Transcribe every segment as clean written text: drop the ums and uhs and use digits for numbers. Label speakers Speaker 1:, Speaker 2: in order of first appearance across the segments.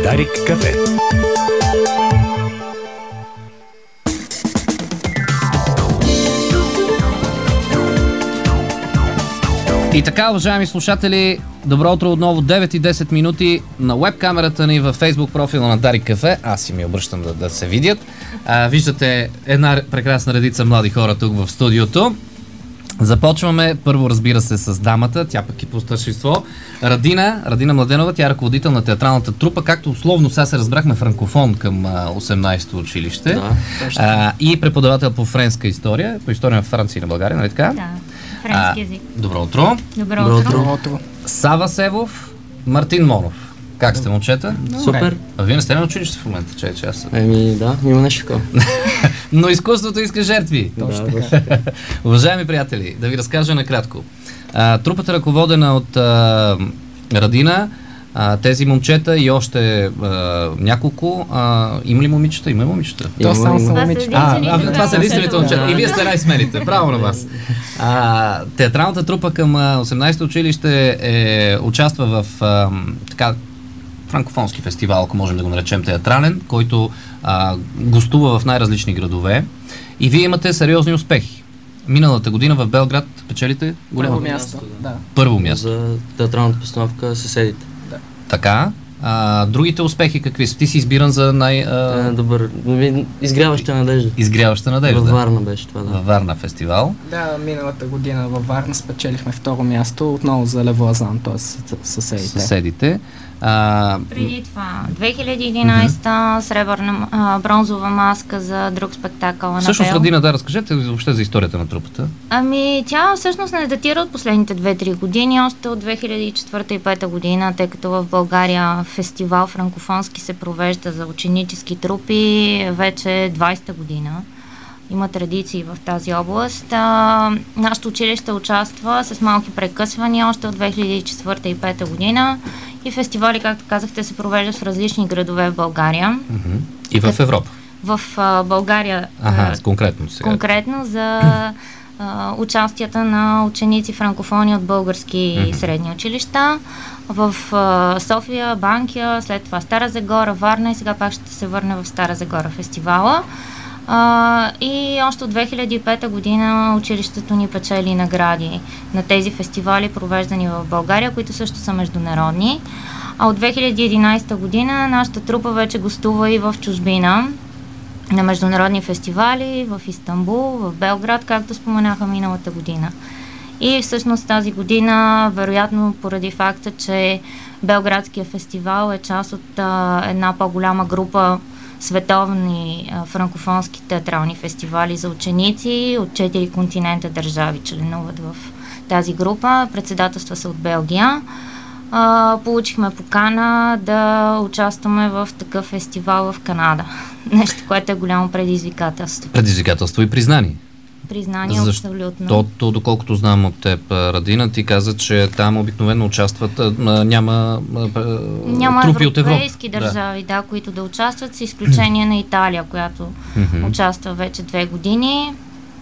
Speaker 1: Дарик кафе.
Speaker 2: И така, уважаеми слушатели, добро утро отново, 9 и 10 минути на веб-камерата ни във Facebook профила на Дарик кафе. Аз си ми обръщам да се видят. Виждате една прекрасна редица млади хора тук в студиото. Започваме първо, разбира се, с дамата, тя пък и по старшинство. Радина Младенова, тя е ръководител на театралната трупа, както условно сега се разбрахме, франкофон към 18-то училище. Да, и преподавател по френска история, по история на Франция и на България, нали така?
Speaker 3: Да, френски език.
Speaker 2: Добро утро.
Speaker 3: Добро утро.
Speaker 2: Сава Севов, Мартин Монов. Как сте, момчета?
Speaker 4: Супер.
Speaker 2: А вие не сте на училище в момента, че аз.
Speaker 4: Да, има нещо такова.
Speaker 2: Но изкуството иска жертви.
Speaker 4: Точно така.
Speaker 2: Уважаеми приятели, да ви разкажа накратко. Трупата ръководена от Радина, тези момчета и още няколко. Има ли момичета? Има момичета.
Speaker 4: Това
Speaker 3: само са момичета.
Speaker 2: Това са единствените момчета. И вие сте най-смелите. Браво на вас. Театралната трупа към 18-то училище участва в франкофонски фестивал, ако можем да го наречем театрален, който гостува в най-различни градове. И вие имате сериозни успехи. Миналата година в Белград печелите голямо
Speaker 4: място. Да.
Speaker 2: Първо място.
Speaker 4: За театралната постановка Съседите. Да.
Speaker 2: Така. Другите успехи какви са? Ти си избиран за
Speaker 4: добър. Изгряваща надежда.
Speaker 2: Изгряваща надежда.
Speaker 4: Във Варна беше това, да.
Speaker 2: Във Варна фестивал.
Speaker 5: Да, миналата година във Варна спечелихме второ място, отново за Левоазан, т.е. Съседите.
Speaker 3: Преди това, 2011 сребърна бронзова маска за друг спектакъл на
Speaker 2: Всъщност, Радина, да, разкажете въобще за историята на трупата.
Speaker 3: Тя всъщност не датира от последните 2-3 години, още от 2004 и 2005 година, тъй като в България фестивал франкофонски се провежда за ученически трупи вече 20-та година. Има традиции в тази област. Нашето училище участва с малки прекъсвания още от 2004 и 2005 година и фестивали, както казахте, се провеждат в различни градове в България.
Speaker 2: И в Европа?
Speaker 3: В България.
Speaker 2: Конкретно сега.
Speaker 3: Конкретно за участията на ученици франкофони от български средни училища. В София, Банкя, след това Стара Загора, Варна и сега пак ще се върне в Стара Загора фестивала. И още от 2005 година училището ни печели награди на тези фестивали, провеждани в България, които също са международни. А от 2011 година нашата трупа вече гостува и в чужбина на международни фестивали в Истанбул, в Белград, както споменаха миналата година. И всъщност тази година, вероятно поради факта, че Белградския фестивал е част от една по-голяма група световни франкофонски театрални фестивали за ученици от 4 континента държави членуват в тази група. Председателства са от Белгия. Получихме покана да участваме в такъв фестивал в Канада. Нещо, което е голямо предизвикателство.
Speaker 2: Предизвикателство и признание.
Speaker 3: Признание, абсолютно.
Speaker 2: Защото, доколкото знам от теб, Радина, ти каза, че там обикновено участват, няма трупи от Европа.
Speaker 3: Европейски държави, които да участват, с изключение на Италия, която участва вече 2 години.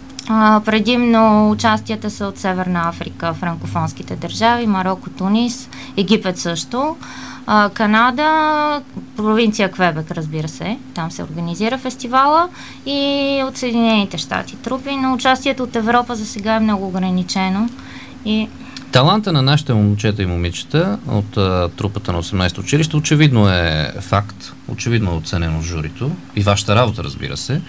Speaker 3: Предимно участията са от Северна Африка, франкофонските държави, Мароко, Тунис, Египет също. Канада, провинция Квебек, разбира се, там се организира фестивала, и от Съединените щати трупи, но участието от Европа за сега е много ограничено.
Speaker 2: Таланта на нашите момчета и момичета от трупата на 18-то училище очевидно е факт, очевидно е оценено журито и вашата работа, разбира се.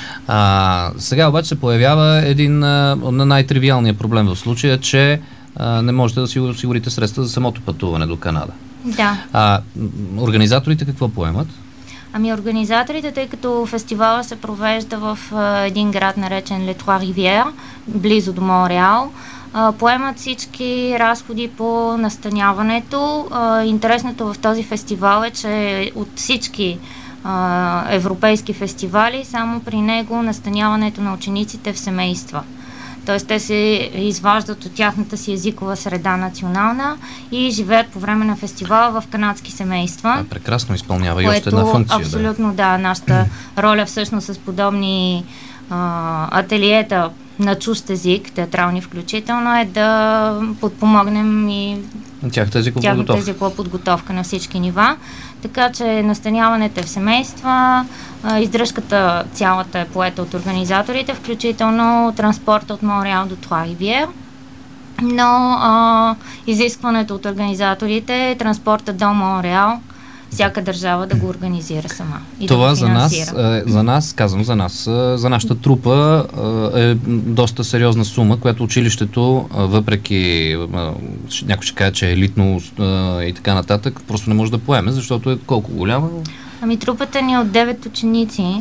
Speaker 2: Сега обаче се появява един най-тривиалния проблем в случая, че не можете да си осигурите средства за самото пътуване до Канада.
Speaker 3: Да.
Speaker 2: Организаторите какво поемат?
Speaker 3: Организаторите, тъй като фестивала се провежда в един град, наречен Les Trois Rivières, близо до Монреал, поемат всички разходи по настаняването. Интересното в този фестивал е, че от всички европейски фестивали, само при него настаняването на учениците в семейства. Т.е. те се изваждат от тяхната си езикова среда национална и живеят по време на фестивала в канадски семейства.
Speaker 2: Прекрасно изпълнява и още една функция.
Speaker 3: Абсолютно, да. Нашата роля всъщност с подобни ателиета на чужд език, театрални включително, е да подпомогнем и
Speaker 2: Тяхната
Speaker 3: езикова подготовка на всички нива. Така че настаняването е в семейства, издръжката цялата е поета от организаторите, включително транспорта от Монреал до Trois-Rivières. Но изискването от организаторите е транспорта до Монреал всяка държава да го организира сама. И
Speaker 2: това
Speaker 3: да
Speaker 2: за нас, казвам за нас, за нашата трупа е доста сериозна сума, която училището, въпреки някой ще каже, че е елитно и така нататък, просто не може да поеме, защото е колко голяма?
Speaker 3: Ами трупата ни е от 9 ученици,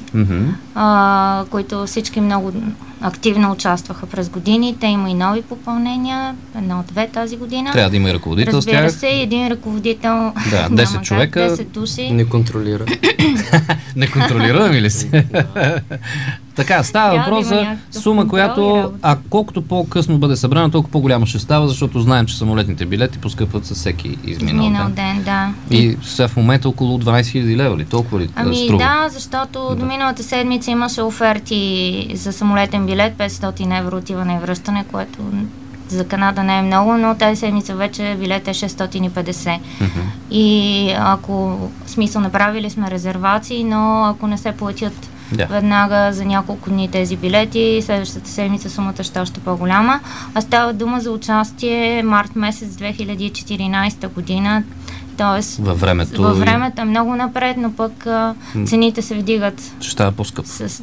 Speaker 3: които всички много активно участваха през годините. Има и нови попълнения, 1-2 тази година.
Speaker 2: Трябва да има и ръководител с тях.
Speaker 3: Разбира се, един ръководител.
Speaker 2: Да, 10 човека.
Speaker 3: 10 души.
Speaker 4: Не контролира.
Speaker 2: Не контролираме ли се? Така, става въпрос за сума, която, колкото по-късно бъде събрана, толкова по-голямо ще става, защото знаем, че самолетните билети поскъпват със всеки изминал
Speaker 3: ден. Да.
Speaker 2: И сега в момента около 12 000 лева ли? Толкова ли струва?
Speaker 3: Да, защото до миналата седмица имаше оферти за самолетен билет, 500 евро отиване и връщане, което за Канада не е много, но тази седмица вече билет е 650. И ако, смисъл, направили сме резервации, но ако не се платят веднага за няколко дни тези билети, следващата седмица сумата ще е още по-голяма. А става дума за участие март месец 2014 година, т.е.
Speaker 2: във времето
Speaker 3: е много напред, но пък цените се вдигат.
Speaker 2: Ще става по-скъп.
Speaker 3: С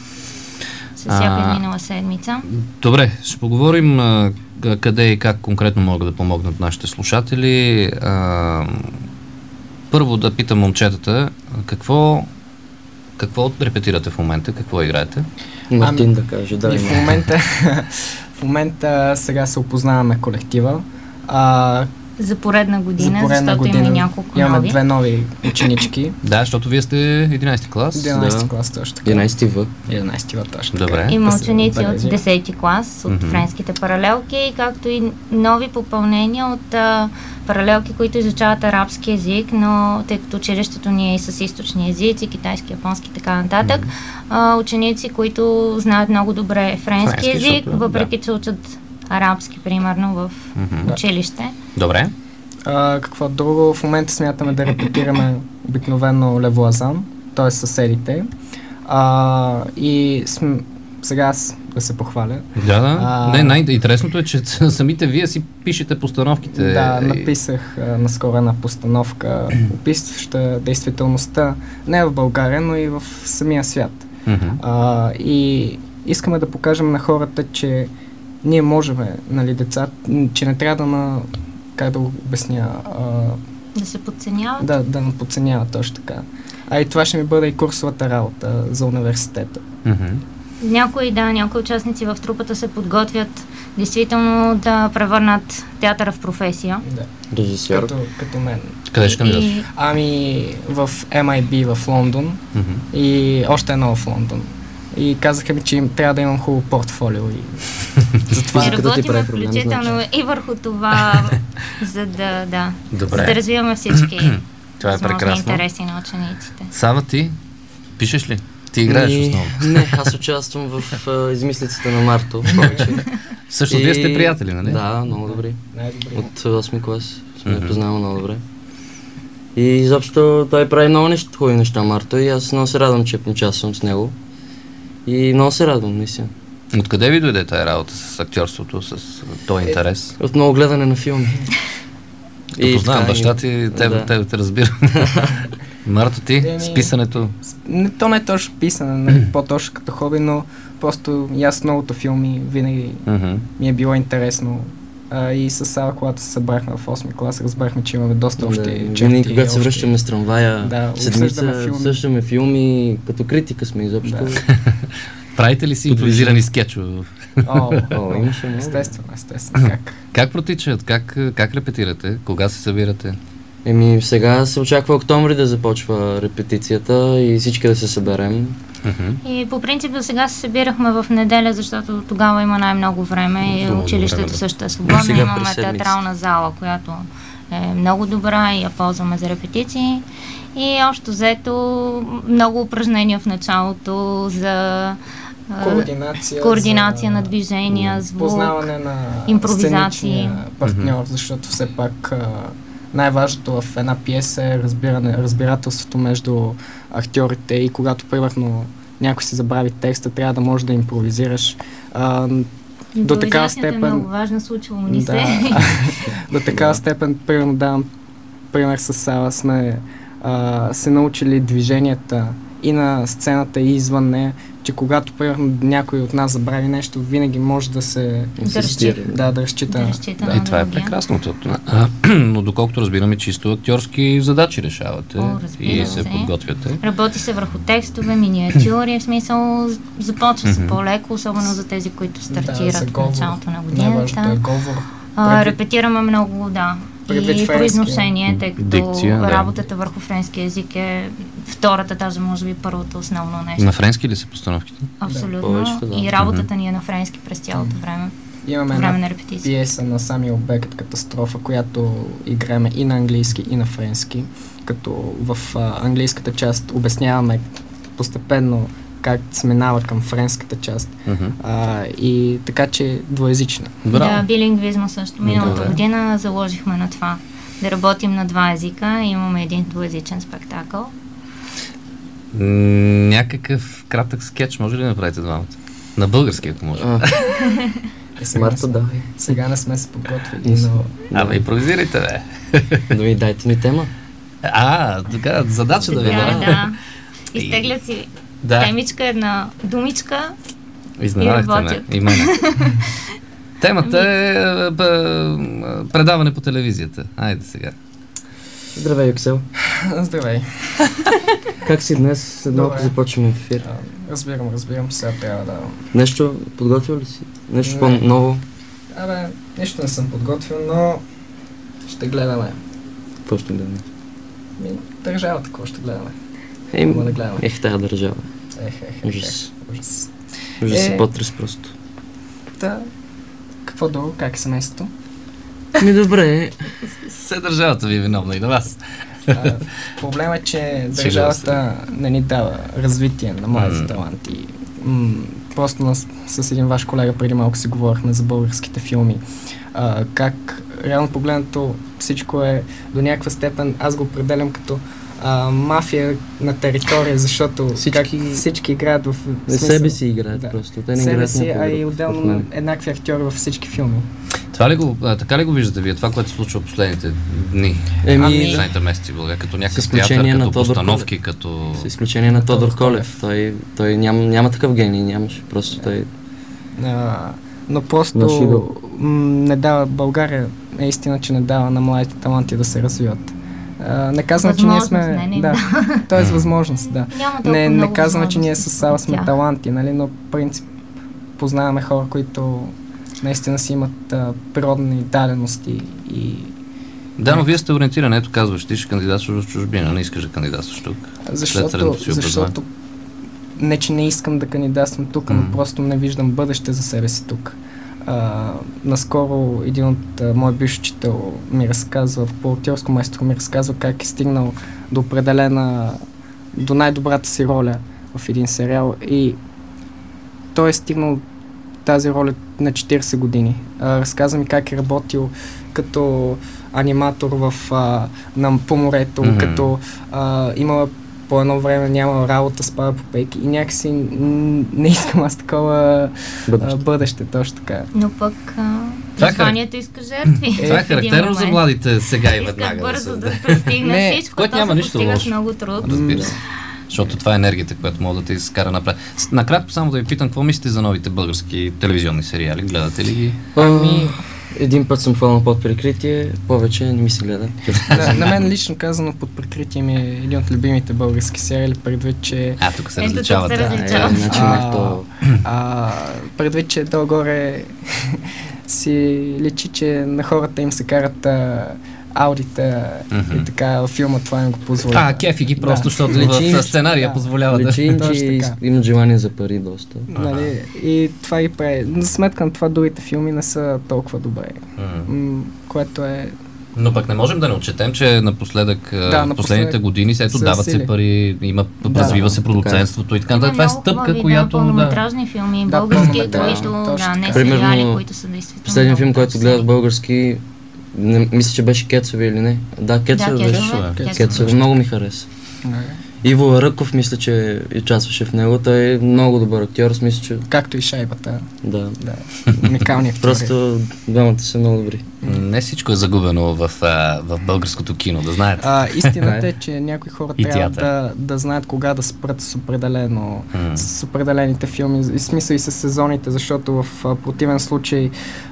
Speaker 3: всяка изминала седмица.
Speaker 2: Добре, ще поговорим къде и как конкретно могат да помогнат нашите слушатели. Първо да питам момчетата, какво репетирате в момента, какво играете?
Speaker 4: Мартин да каже, да.
Speaker 5: В момента сега се опознаваме колектива.
Speaker 3: За поредна година, защото има няколко
Speaker 5: имаме
Speaker 3: нови.
Speaker 5: 2 нови ученички.
Speaker 2: Да, защото вие сте 11 клас.
Speaker 5: 11 клас точно така.
Speaker 4: 11 В.
Speaker 5: 11 В точно
Speaker 2: така. Добре.
Speaker 3: Има ученици от 10 клас, от френските паралелки, както и нови попълнения от паралелки, които изучават арабски език, но тъй като училището ни е и с източни езици, китайски, японски и така нататък, ученици, които знаят много добре френски език, въпреки че учат арабски, примерно, в училище.
Speaker 2: Добре.
Speaker 5: Какво друго? В момента смятаме да репетираме обикновено Левоазан, т.е. съседите. И сега аз да се похваля.
Speaker 2: Да. Най-интересното е, че самите вие си пишете постановките.
Speaker 5: Да, написах наскоро една постановка, описваща действителността не в България, но и в самия свят. И искаме да покажем на хората, че ние можем, нали, деца, че не трябва как да го обясня?
Speaker 3: Да се подценяват?
Speaker 5: Да не подценяват, точно така. И това ще ми бъде и курсовата работа за университета.
Speaker 3: Някои участници в трупата се подготвят действително да превърнат театъра в професия.
Speaker 5: Да. Режисьор. Като мен.
Speaker 2: Къде ще кандидатстваш?
Speaker 5: В MIB в Лондон и още едно в Лондон. И казаха ми, че трябва да имам хубаво портфолио.
Speaker 3: Затова работим включително и върху това, за да развиваме всички
Speaker 2: това е прекрасно.
Speaker 3: Интереси на учениците.
Speaker 2: Сава, ти пишеш ли? Ти играеш основно?
Speaker 4: Не, аз участвам в измислиците на Марто.
Speaker 2: Също вие сте приятели, нали?
Speaker 4: Да, много добри. От 8 клас сме познавали много добре. И изобщо той прави много хубави неща, Марто, и аз много се радвам, че участвам с него. И много се радвам, наистина.
Speaker 2: Откъде ви дойде тая работа с актьорството, с този интерес?
Speaker 4: От много гледане на филми.
Speaker 2: Като познавам баща ти, тебе те разбирам. Марто, ти с писането?
Speaker 5: То не е точно писане, нали, по-точно като хоби, но просто и аз новото филми винаги ми е било интересно. И с Сава, когато се събрахме в 8 клас, разбрахме, че имаме доста общи черти.
Speaker 4: Винаги, когато се връщаме с трамвая,
Speaker 5: седмица,
Speaker 4: обсъждаме филми, като критика сме изобщо.
Speaker 2: Правите ли си импровизирани скетчове?
Speaker 4: Имаше много.
Speaker 5: Естествено.
Speaker 2: Как протичат? Как репетирате? Кога се събирате?
Speaker 4: Сега се очаква октомври да започва репетицията и всички да се съберем.
Speaker 3: И по принцип до сега се събирахме в неделя, защото тогава има най-много време и училището също е свободно. Имаме театрална зала, която е много добра и я ползваме за репетиции. И общо взето много упражнения в началото за координация на движения, звук,
Speaker 5: познаване на
Speaker 3: импровизации,
Speaker 5: партньор, защото все пак най-важното в една пиеса е разбирателството между актьорите и когато, примерно, някой си забрави текста, трябва да можеш да импровизираш. До такава степен...
Speaker 3: е много важно, случвало ни се.
Speaker 5: До такава степен, примерно, давам пример с Сава, сме се научили движенията и на сцената и извън нея, че когато, примерно, някой от нас забрави нещо, винаги може да се... Да разчита.
Speaker 2: И това е прекрасното. Но доколкото разбираме, чисто актьорски задачи решавате и се подготвяте.
Speaker 3: Работи се върху текстове, миниатюри, в смисъл започва се по-леко, особено за тези, които стартират в началото на годината. Репетираме много, и произношение, тъй като работата върху френски език е втората, даже може би първото основно нещо.
Speaker 2: На френски ли са постановките?
Speaker 3: Абсолютно. И работата ни е на френски през цялото време.
Speaker 5: Имаме една пиеса на Самюел Бекет „Катастрофа“, която играеме и на английски, и на френски, като в английската част обясняваме постепенно как се минава към френската част. И така, че двуезична.
Speaker 3: Да, билингвизма също. Миналата година заложихме на това. Да работим на два езика. Имаме един двуезичен спектакъл.
Speaker 2: Някакъв кратък скетч може ли да направите двамата? На български, ако може.
Speaker 5: Сега не сме се подготвили, но...
Speaker 2: Импровизирайте, бе.
Speaker 4: Да ви дайте ми тема.
Speaker 2: Така, задача да ви
Speaker 3: да. Изтеглят си темичка, една думичка
Speaker 2: Изненадахте ме. И мене. Темата е предаване по телевизията. Айде сега.
Speaker 4: Здравей, Юксел.
Speaker 5: Здравей.
Speaker 4: Как си днес? След малко започваме ефир.
Speaker 5: Разбирам. Сега трябва да...
Speaker 4: Нещо подготвил ли си? Нещо по-ново?
Speaker 5: Нищо не съм подготвил, но ще гледаме.
Speaker 4: Какво ще гледаме?
Speaker 5: Държавата, какво ще гледаме?
Speaker 4: Тая държава. Ужас. Ужас се потрес просто.
Speaker 5: Да. Какво друго? Как е семейството?
Speaker 4: Добре.
Speaker 2: Все държавата ви е виновна и на вас.
Speaker 5: Проблема е, че държавата не ни дава развитие на младите таланти. Просто с един ваш колега преди малко си говорихме за българските филми. Как реално погледнато всичко е до някаква степен, аз го определям като мафия на територия, защото всички играят в смисъл...
Speaker 4: Себе си играят просто. Те не
Speaker 5: себе
Speaker 4: играят
Speaker 5: си, и отделно еднакви актьори във всички филми.
Speaker 2: Така ли го виждате вие? Това, което се случва последните дни? Последните месеци в България, като някакъв театър, като постановки, като...
Speaker 4: С изключение на Тодор Колев. Той няма такъв гений, нямаше. Просто той...
Speaker 5: Но просто не дава... България е истина, че не дава на младите таланти да се развиват. Не казвам, че ние сме... Тоест възможност, да. Не казвам, че ние с Сава сме таланти, нали, но в принцип познаваме хора, които наистина си имат природни дадености и...
Speaker 2: Да, но вие сте ориентирани, ето казваш, ти ще кандидатстваш в чужбина, не искаш да кандидатстваш тук.
Speaker 5: Защото не, че не искам да кандидатствам тук, но просто не виждам бъдеще за себе си тук. Наскоро един от мой бивш учител ми разказва, по актьорско майстор ми разказва как е стигнал до най-добрата си роля в един сериал и той е стигнал тази роля на 40 години. Разказва ми как е работил като аниматор по морето, като имала по едно време няма работа, спава по пейки и някакси не искам аз такова бъдеще, точно така.
Speaker 3: Но пък призванието иска жертви.
Speaker 2: Това е характерно за младите сега и веднага.
Speaker 3: Искат бързо да постигне всичко,
Speaker 2: което няма нищо лошо.
Speaker 3: Много труд.
Speaker 2: Разбира се. Защото това е енергията, която може да те изкара напред. Накратко само да ви питам, какво мислите за новите български телевизионни сериали? Гледате ли ги?
Speaker 4: Един път съм хванал Под прикритие, повече не ми се гледа.
Speaker 5: На мен лично казано Под прикритие ми е един от любимите български сериали, предвид, че...
Speaker 2: Тук се различават.
Speaker 5: Предвид, че долу-горе си личи, че на хората им се карат аудита и така филма това им го позволява.
Speaker 2: Кефи ги просто, защото в сценария позволява да...
Speaker 4: Личи им, че имат желание за пари доста.
Speaker 5: И това ги прави. За сметка на това другите филми не са толкова добре. Което е
Speaker 2: Но пък не можем да не отчетем, че напоследък, последните години ето дават се пари, развива се продуцентството и така. Това е стъпка, която...
Speaker 3: пълнометражни филми, български, които не сериали, които са действително...
Speaker 4: Последния филм, който гледах български, мисля, че беше Кецове или не? Да, Кецове беше. Кецове, много ми хареса. Иво Ръков, мисля, че участваше в него. Той е много добър актьор, мисля, че...
Speaker 5: Както и Шайбата.
Speaker 4: Да.
Speaker 5: Уникални актьори.
Speaker 4: Просто двамата са много добри.
Speaker 2: Не всичко е загубено в българското кино, да знаете.
Speaker 5: Истината е, че някои хора трябва да знаят кога да спрат с определените филми, и смисъл и с сезоните, защото в противен случай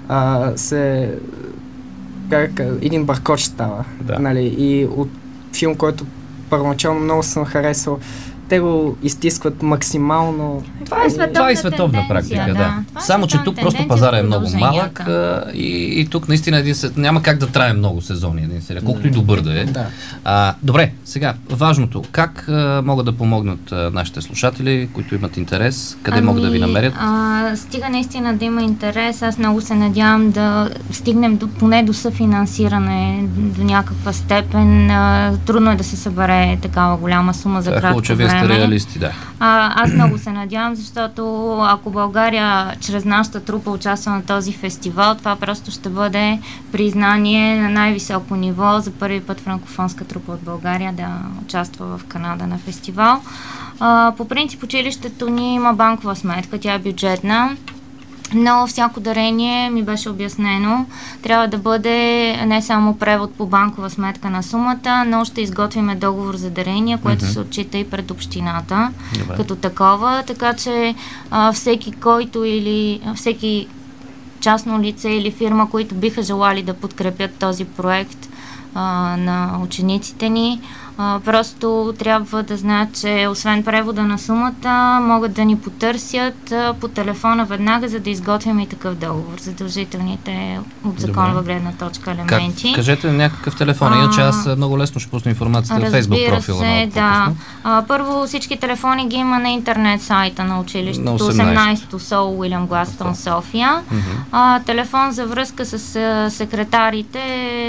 Speaker 5: един бъркоч става.
Speaker 2: Да.
Speaker 5: Нали? И от филм, който първоначално много съм харесал, те го изтискват максимално.
Speaker 2: Това е световна практика, да. Само, че тук просто пазара е много малък и тук наистина няма как да трае много сезони един сериал, колкото и добър да е.
Speaker 5: Да.
Speaker 2: Добре, сега, важното, как могат да помогнат нашите слушатели, които имат интерес, къде могат да ви намерят?
Speaker 3: Стига наистина да има интерес, аз много се надявам да стигнем поне до съфинансиране до някаква степен. Трудно е да се събере такава голяма сума за кратко време.
Speaker 2: Реалисти, да.
Speaker 3: Аз много се надявам, защото ако България чрез нашата трупа участва на този фестивал, това просто ще бъде признание на най-високо ниво за първи път франкофонска трупа от България да участва в Канада на фестивал. По принцип училището ни има банкова сметка, тя е бюджетна. Но всяко дарение, ми беше обяснено, трябва да бъде не само превод по банкова сметка на сумата, но ще изготвиме договор за дарение, което се отчита и пред общината като такова, така че всеки, който или всеки частно лице или фирма, които биха желали да подкрепят този проект на учениците ни, просто трябва да знаят, че освен превода на сумата, могат да ни потърсят по телефона веднага, за да изготвим и такъв договор. Задължителните от законова гледна точка елементи.
Speaker 2: Кажете някакъв телефон, иначе аз много лесно ще пусна информацията в Facebook профила.
Speaker 3: Да. Първо всички телефони ги има на интернет сайта на училището, 18-то СОУ Уилям Гластън, София. Телефон за връзка с секретарите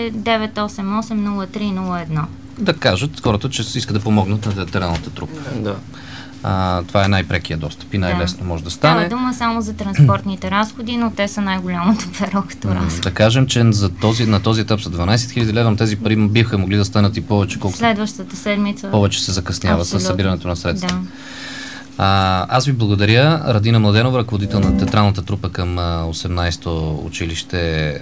Speaker 3: 988-0301.
Speaker 2: Да кажат хората, че искат да помогнат на театралната трупа.
Speaker 4: Да.
Speaker 2: Това е най-прекия достъп и най-лесно може да стане.
Speaker 3: Става дума само за транспортните разходи, но те са най-голямото перо като разход.
Speaker 2: Да кажем, че на този етап са 12 000 лева, тези пари биха могли да станат и повече.
Speaker 3: Следващата седмица.
Speaker 2: Повече се закъснява с събирането на средства. Да. Аз ви благодаря. Радина Младенова, ръководител на театралната трупа към 18-то училище.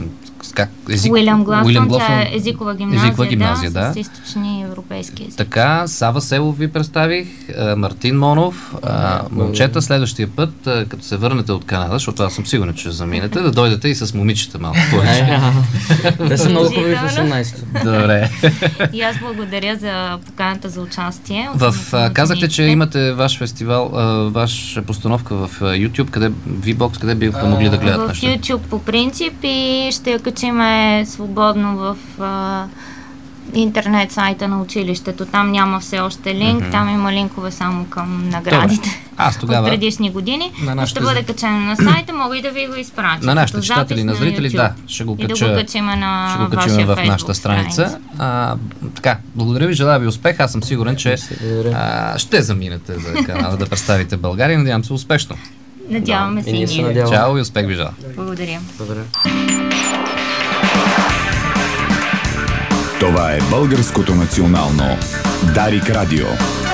Speaker 3: Уилям Гластън, тя е езикова гимназия,
Speaker 2: да.
Speaker 3: С източни европейски език.
Speaker 2: Така, Сава Селов ви представих, Мартин Монов, момчета, следващия път, като се върнете от Канада, защото аз съм сигурен, че заминете, да дойдете и с момичета малко повече.
Speaker 4: Те са много хубави в 18-то.
Speaker 2: Добре.
Speaker 3: И аз благодаря за поканата за участие.
Speaker 2: Казахте, че имате ваш фестивал, ваша постановка в YouTube, V-Box, къде биха могли да гледат неща?
Speaker 3: В YouTube по принцип и ще я качиме свободно в интернет сайта на училището. Там няма все още линк, там има линкове само към наградите от предишни години. Ще бъде качено на сайта, мога и да ви го изпратя.
Speaker 2: На нашите читатели, на зрители, да, ще го
Speaker 3: качим
Speaker 2: в нашата страница. Така, благодаря ви, желая ви успех. Аз съм сигурен, че ще заминете за Канада да представите България. Надявам се успешно.
Speaker 3: Надяваме се и ние.
Speaker 2: Чао и успех ви желая.
Speaker 3: Благодаря.
Speaker 1: Това е Българското национално Дарик Радио.